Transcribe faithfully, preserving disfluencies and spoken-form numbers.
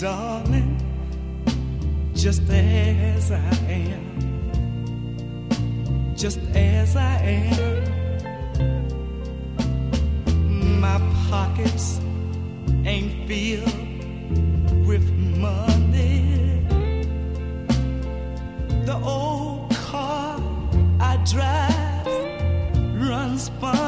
darling, just as I am, just as I am. My pockets ain't filled with money. The old car I drive runs fine.